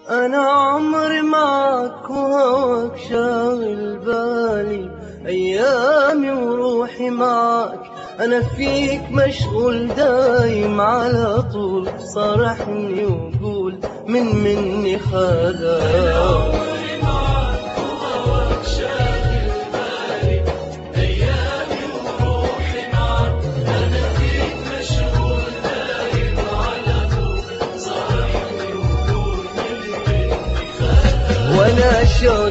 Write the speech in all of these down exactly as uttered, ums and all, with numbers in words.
أنا عمري معك وهواك شاغل بالي، أيامي وروحي معك، أنا فيك مشغول دايم على طول. صارحني وقول من مني خذا. وانا شوق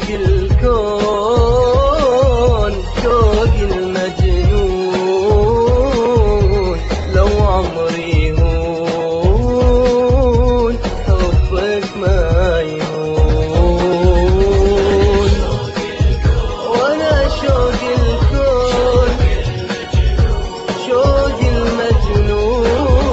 الكون شوق المجنون، لو عمري هون حبك ما يهون. وانا شوق الكون شوق المجنون،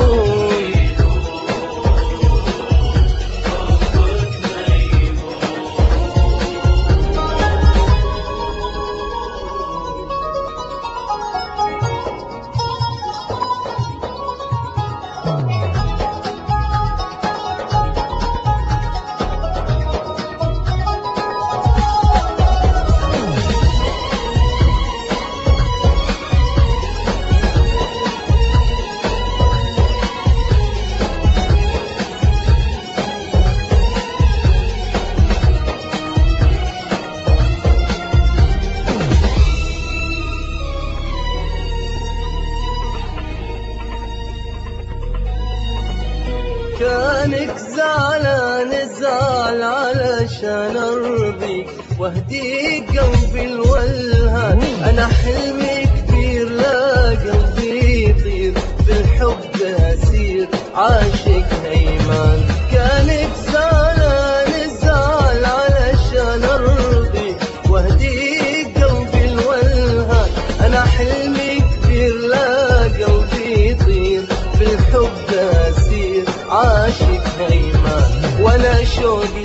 كانك زعلان زعل علشان ارضيك واهديك قلبي الولهان. انا حلمي كبير لا قلبي يطير، بالحب اسير عاشق هيمان. كانك زعلان زعل علشان ارضيك واهديك قلبي الولهان. انا حلمي كبير لا قلبي يطير، بالحب اسير عاشق هيمان. وانا شوقي